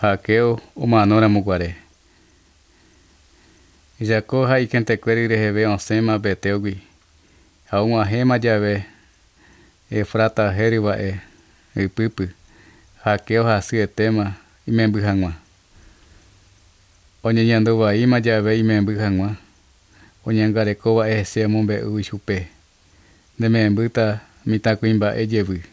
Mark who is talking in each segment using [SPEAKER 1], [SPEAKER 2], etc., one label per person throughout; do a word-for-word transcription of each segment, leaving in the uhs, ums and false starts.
[SPEAKER 1] Hakeo omanóramoguare. Jacó ha ikentekue reheve osẽma betégui ha og̃uahẽma jave Efrata hériva'e ypýpy Hakeo hasyetéma imemby hag̃ua. Oñeñanduvaíma jave imemby hag̃ua oñangarekova'e hese omombe'ývo chupe nemembýta mitãkuimba'e jevy.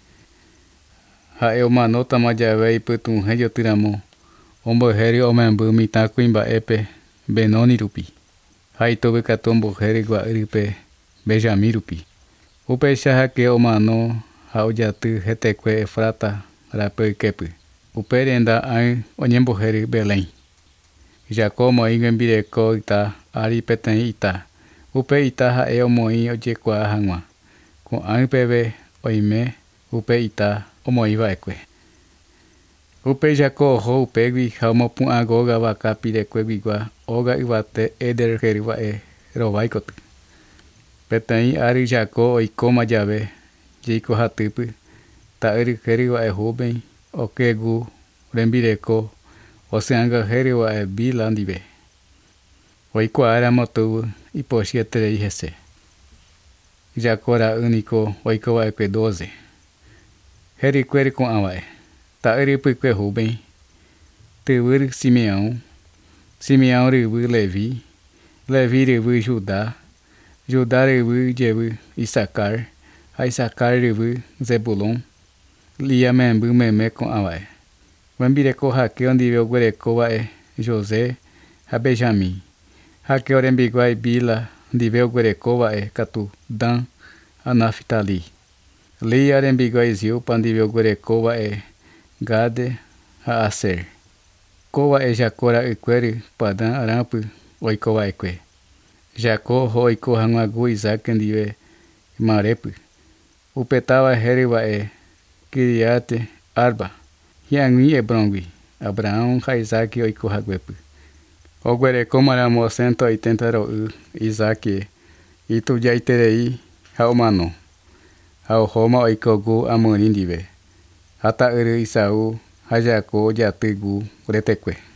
[SPEAKER 1] Ha'e omanótama jave ipytuhẽ jotýramo ombohéry omemby mitãkuimba'épe Benoni rupi ha itovykatu ombohéry gua'yrype Benjamí rupi. Upeicha Hakeo omanó ha ojaty hetekue Efrata rape oikepy. Upe renda ãi oñembohéry Belém. Jacó omoĩ ngembireko ita ári peteĩ ita. Upe ita ha'e omoĩ ojekuaa hag̃ua. Ko ãi peve oime upe ita omoĩva'ekue. Upe Jacó oho upégui ha omopu'ãgóga vaka pirekueguigua óga yvate Éder heriva'e rovái kotý. Peteĩ ári Jacó oikóma jave jeikohatýpy ta'ýre heriva'e Rubén okẽgu rembireko osẽ'anga heriva'e Bilha ndive. Oikuaáramo túvy ipochy hese. Jacó ra'y niko oikova'ekue doce. Herykuéri ko'ãva'e. Ta'ýre ypykue Rubén, tyvy Simeão, Simeão ryvy Leví, Leví ryvy Judá, Judá ryvy jevy Isacar, ha Isacar ryvy Zebulón, Lía memby meme ko'ãva'e. Oembireko Hakeo ndive oguerekova'e José ha Benjamí. Hakeo rembiguái Bilha ndive oguerekova'e katu Dan ha Naftali. Lía rembiguái Zilpa ndive oguerekova'e Gade ha Aser. Kova'e Jacó ra'ykuéri Padã Arãpy oikova'ekue. Jacó oho oiko hag̃uagu Isaac ndive Marépy. Upe táva heriva'e Kiriat Arba. Hi'ãngui Hebróngui. Abraão ha Isaac oikohaguépy. Oguerekómaramo cento oitenta ro'y Isaac itujaiterei ha omanó. Ha ohóma oikogu amyrĩ ndive. Ha ta'ýre Esaú ha Jacó ojatýgu retekue.